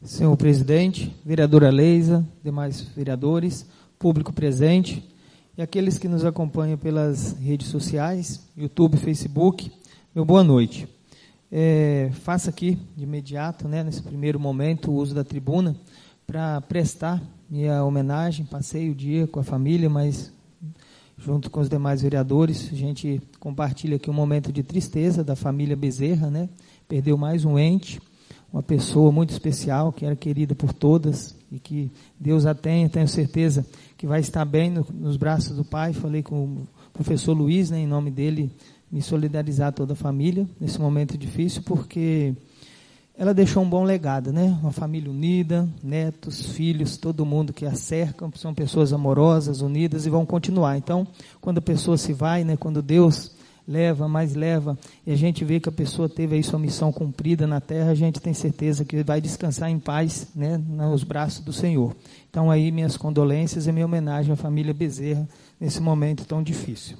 Senhor presidente, vereadora Leisa, demais vereadores, público presente e aqueles que nos acompanham pelas redes sociais, YouTube, Facebook, meu boa noite. Faço aqui, de imediato, nesse primeiro momento, o uso da tribuna para prestar minha homenagem. Passei o dia com a família, mas junto com os demais vereadores, a gente compartilha aqui um momento de tristeza da família Bezerra, Perdeu mais um ente, uma pessoa muito especial, que era querida por todas, e que Deus a tenha, tenho certeza que vai estar bem nos braços do Pai. Falei com o professor Luiz, em nome dele, me solidarizar toda a família, nesse momento difícil, porque ela deixou um bom legado, uma família unida, netos, filhos, todo mundo que a cercam, são pessoas amorosas, unidas, e vão continuar. Então, quando a pessoa se vai, quando Deus leva, e a gente vê que a pessoa teve aí sua missão cumprida na terra, a gente tem certeza que vai descansar em paz, nos braços do Senhor. Então, aí, minhas condolências e minha homenagem à família Bezerra, nesse momento tão difícil.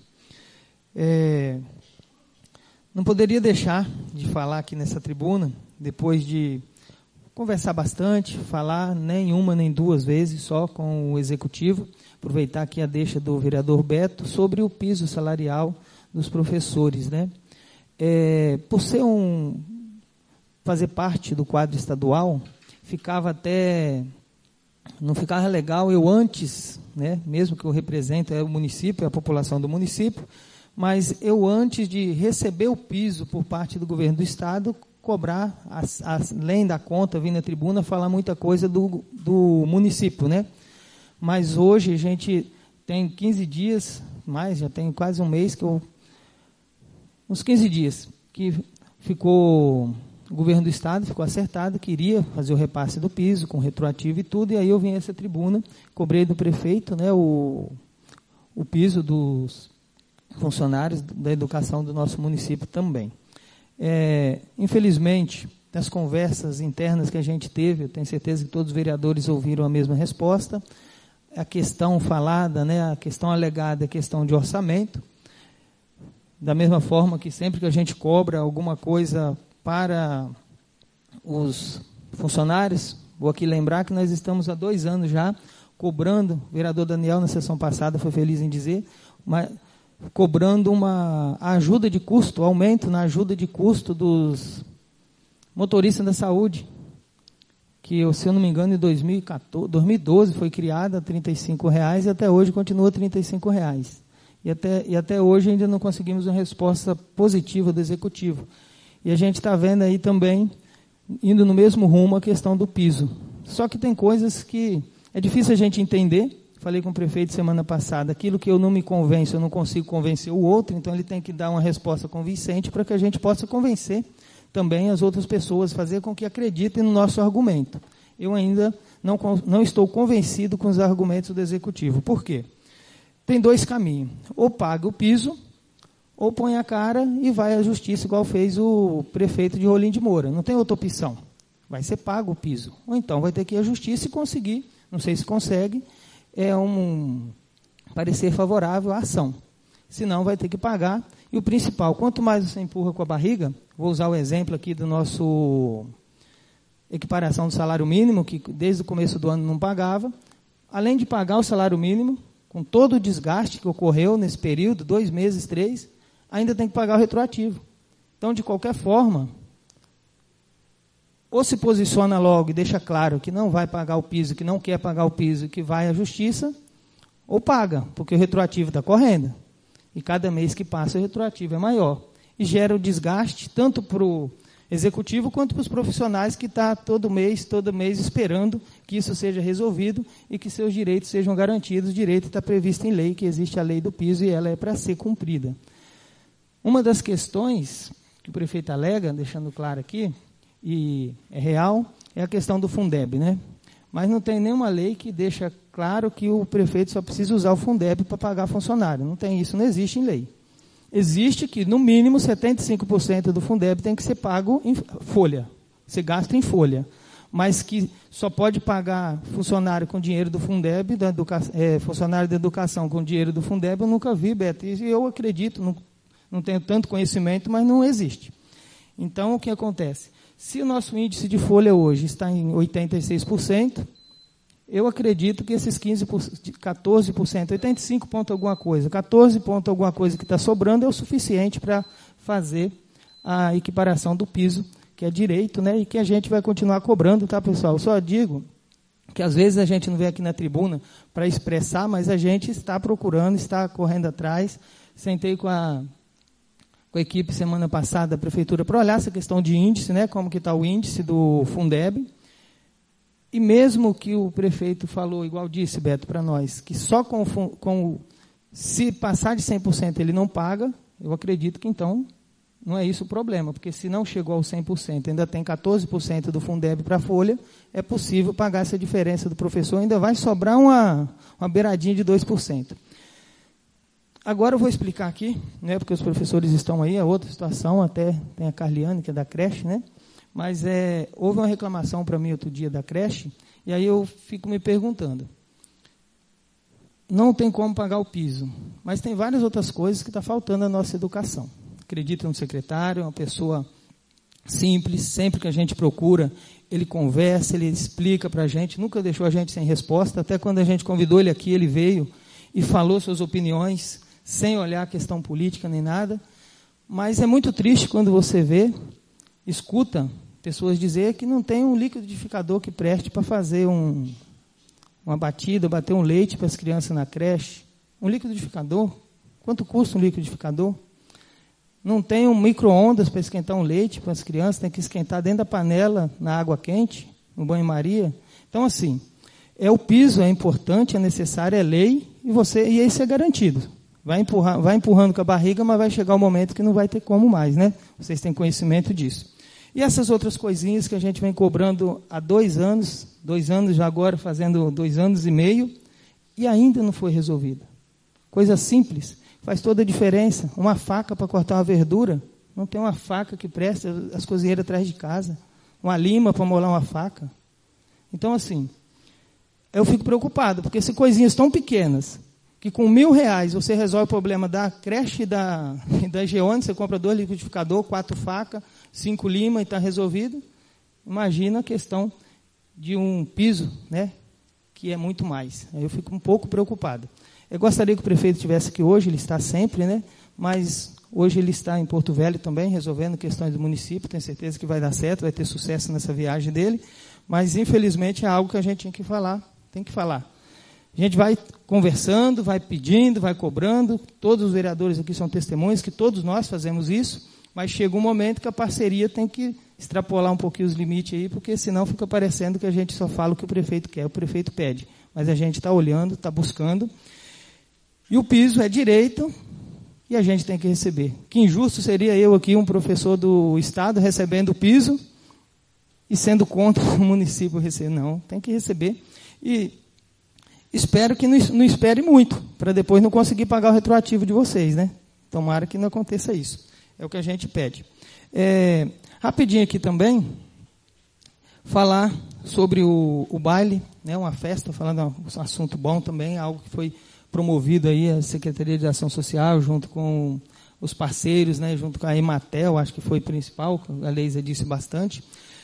Não poderia deixar de falar aqui nessa tribuna, depois de conversar bastante, falar nem uma nem duas vezes só com o executivo, aproveitar aqui a deixa do vereador Beto sobre o piso salarial dos professores, por ser fazer parte do quadro estadual, não ficava legal eu antes, mesmo que eu represento o município, a população do município, mas eu antes de receber o piso por parte do governo do estado, cobrar, além da conta, vir na tribuna, falar muita coisa do município, Mas hoje a gente tem 15 dias, já tem quase um mês, uns 15 dias, que o governo do estado ficou acertado, queria fazer o repasse do piso, com retroativo e tudo, e aí eu vim a essa tribuna, cobrei do prefeito, o piso dos funcionários da educação do nosso município também. Infelizmente, das conversas internas que a gente teve, eu tenho certeza que todos os vereadores ouviram a mesma resposta, a questão falada, a questão alegada, a questão de orçamento, da mesma forma que sempre que a gente cobra alguma coisa para os funcionários, vou aqui lembrar que nós estamos há 2 anos já cobrando, o vereador Daniel na sessão passada foi feliz em dizer, cobrando uma ajuda de custo, aumento na ajuda de custo dos motoristas da saúde, que, se eu não me engano, em 2012 foi criada a R$ 35,00 e até hoje continua R$ 35,00. E até hoje ainda não conseguimos uma resposta positiva do executivo. E a gente está vendo aí também, indo no mesmo rumo, a questão do piso. Só que tem coisas que é difícil a gente entender. Falei com o prefeito semana passada, aquilo que eu não me convenço, eu não consigo convencer o outro, então ele tem que dar uma resposta convincente para que a gente possa convencer também as outras pessoas, fazer com que acreditem no nosso argumento. Eu ainda não estou convencido com os argumentos do executivo. Por quê? Tem 2 caminhos, ou paga o piso, ou põe a cara e vai à justiça, igual fez o prefeito de Rolim de Moura. Não tem outra opção, vai ser pago o piso. Ou então vai ter que ir à justiça e conseguir, não sei se consegue, um parecer favorável à ação. Senão vai ter que pagar. E o principal, quanto mais você empurra com a barriga, vou usar o exemplo aqui do nosso equiparação do salário mínimo, que desde o começo do ano não pagava, além de pagar o salário mínimo, com todo o desgaste que ocorreu nesse período, 2 meses, 3, ainda tem que pagar o retroativo. Então, de qualquer forma, ou se posiciona logo e deixa claro que não vai pagar o piso, que não quer pagar o piso, que vai à justiça, ou paga, porque o retroativo está correndo. E cada mês que passa, o retroativo é maior. E gera o desgaste, tanto para o executivo, quanto para os profissionais que estão todo mês esperando que isso seja resolvido e que seus direitos sejam garantidos. O direito está previsto em lei, que existe a lei do piso e ela é para ser cumprida. Uma das questões que o prefeito alega, deixando claro aqui, e é real, é a questão do Fundeb, Mas não tem nenhuma lei que deixa claro que o prefeito só precisa usar o Fundeb para pagar funcionário. Não tem isso, não existe em lei. Existe que, no mínimo, 75% do Fundeb tem que ser pago em folha, ser gasto em folha. Mas que só pode pagar funcionário com dinheiro do Fundeb, funcionário da educação com dinheiro do Fundeb, eu nunca vi, Beto. E eu acredito, não tenho tanto conhecimento, mas não existe. Então, o que acontece? Se o nosso índice de folha hoje está em 86%, eu acredito que esses 14%, 85 ponto alguma coisa, 14 ponto alguma coisa que está sobrando é o suficiente para fazer a equiparação do piso, que é direito, né, e que a gente vai continuar cobrando, tá, pessoal? Só digo que às vezes a gente não vem aqui na tribuna para expressar, mas a gente está procurando, está correndo atrás. Sentei com a equipe semana passada da prefeitura para olhar essa questão de índice, né, como que está o índice do Fundeb. E mesmo que o prefeito falou, igual disse, Beto, para nós, que só se passar de 100% ele não paga, eu acredito que então não é isso o problema, porque se não chegou ao 100%, ainda tem 14% do Fundeb para a folha, é possível pagar essa diferença do professor, ainda vai sobrar uma beiradinha de 2%. Agora eu vou explicar aqui, né, porque os professores estão aí, é outra situação, até tem a Carliane, que é da creche, né? Mas houve uma reclamação para mim outro dia da creche, e aí eu fico me perguntando, não tem como pagar o piso, mas tem várias outras coisas que está faltando na nossa educação. Acredito no secretário, é uma pessoa simples, sempre que a gente procura, ele conversa, ele explica para a gente, nunca deixou a gente sem resposta, até quando a gente convidou ele aqui, ele veio e falou suas opiniões, sem olhar a questão política nem nada, mas é muito triste quando você escuta pessoas dizer que não tem um liquidificador que preste para fazer uma batida, bater um leite para as crianças na creche. Um liquidificador? Quanto custa um liquidificador? Não tem um micro-ondas para esquentar um leite para as crianças, tem que esquentar dentro da panela, na água quente, no banho-maria. Então, assim, o piso é importante, é necessário, é lei, e isso é garantido. Vai empurrando com a barriga, mas vai chegar o momento que não vai ter como mais, né? Vocês têm conhecimento disso. E essas outras coisinhas que a gente vem cobrando há 2 anos já agora, fazendo 2 anos e meio, e ainda não foi resolvida. Coisa simples, faz toda a diferença. Uma faca para cortar uma verdura, não tem uma faca que presta, as cozinheiras atrás de casa. Uma lima para molar uma faca. Então, assim, eu fico preocupado, porque se coisinhas tão pequenas, que com R$1.000 você resolve o problema da creche e da Geone, você compra 2 liquidificadores, 4 facas, 5 limas e está resolvido. Imagina a questão de um piso, né, que é muito mais. Aí eu fico um pouco preocupado. Eu gostaria que o prefeito estivesse aqui hoje, ele está sempre, né, mas hoje ele está em Porto Velho também, resolvendo questões do município, tenho certeza que vai dar certo, vai ter sucesso nessa viagem dele, mas infelizmente é algo que a gente tem que falar. A gente vai conversando, vai pedindo, vai cobrando, todos os vereadores aqui são testemunhas, que todos nós fazemos isso, mas chega um momento que a parceria tem que extrapolar um pouquinho os limites aí, porque senão fica parecendo que a gente só fala o que o prefeito quer, o prefeito pede. Mas a gente está olhando, está buscando. E o piso é direito e a gente tem que receber. Que injusto seria eu aqui, um professor do Estado, recebendo o piso e sendo contra o município receber. Não, tem que receber. E espero que não espere muito, para depois não conseguir pagar o retroativo de vocês, né? Tomara que não aconteça isso. É o que a gente pede. Rapidinho aqui também, falar sobre o baile, né, uma festa, falando um assunto bom também, algo que foi promovido aí a Secretaria de Ação Social, junto com os parceiros, né, junto com a Ematel, acho que foi principal, a Leisa disse bastante.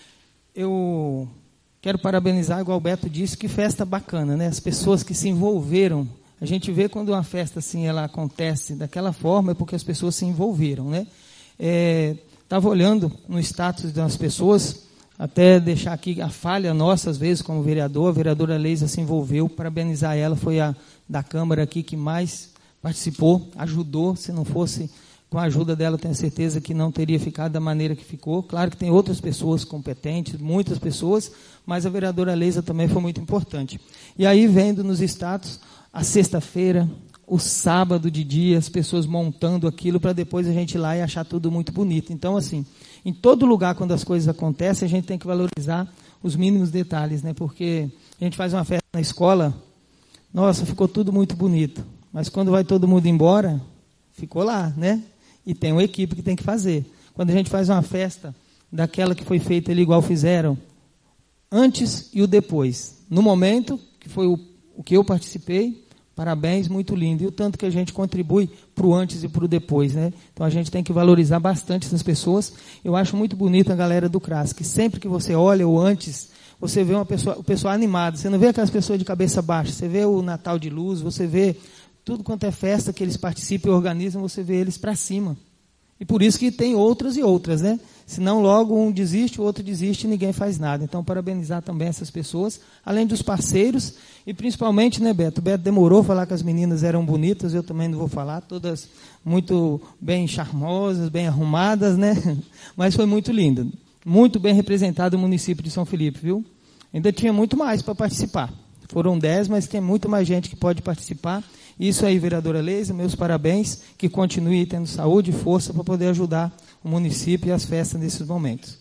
Eu quero parabenizar, igual o Beto disse, que festa bacana, né? As pessoas que se envolveram. A gente vê quando uma festa assim, ela acontece daquela forma, é porque as pessoas se envolveram, né? Estava olhando no status das pessoas, até deixar aqui a falha nossa, às vezes, como vereador, a vereadora Leisa se envolveu, parabenizar ela, foi a da Câmara aqui que mais participou, ajudou, se não fosse com a ajuda dela, tenho certeza que não teria ficado da maneira que ficou. Claro que tem outras pessoas competentes, muitas pessoas, mas a vereadora Leisa também foi muito importante. E aí, vendo nos status, a sexta-feira, o sábado de dia, as pessoas montando aquilo para depois a gente ir lá e achar tudo muito bonito. Então, assim, em todo lugar, quando as coisas acontecem, a gente tem que valorizar os mínimos detalhes, né? Porque a gente faz uma festa na escola, nossa, ficou tudo muito bonito. Mas quando vai todo mundo embora, ficou lá, né? E tem uma equipe que tem que fazer. Quando a gente faz uma festa daquela que foi feita ali igual fizeram, antes e o depois. No momento, que foi o que eu participei, Parabéns, muito lindo. E o tanto que a gente contribui para o antes e para o depois, né? Então a gente tem que valorizar bastante essas pessoas. Eu acho muito bonita a galera do CRAS, que sempre que você olha o antes, você vê o pessoal animado. Você não vê aquelas pessoas de cabeça baixa. Você vê o Natal de Luz, você vê tudo quanto é festa que eles participam e organizam, você vê eles para cima. E por isso que tem outras e outras, né? Senão logo um desiste, o outro desiste e ninguém faz nada. Então, parabenizar também essas pessoas, além dos parceiros, e principalmente, né, Beto? O Beto demorou a falar que as meninas eram bonitas, eu também não vou falar, todas muito bem charmosas, bem arrumadas, né? Mas foi muito lindo. Muito bem representado o município de São Felipe, viu? Ainda tinha muito mais para participar. Foram 10, mas tem muito mais gente que pode participar. Isso aí, vereadora Leisa, meus parabéns, que continue tendo saúde e força para poder ajudar o município e as festas nesses momentos.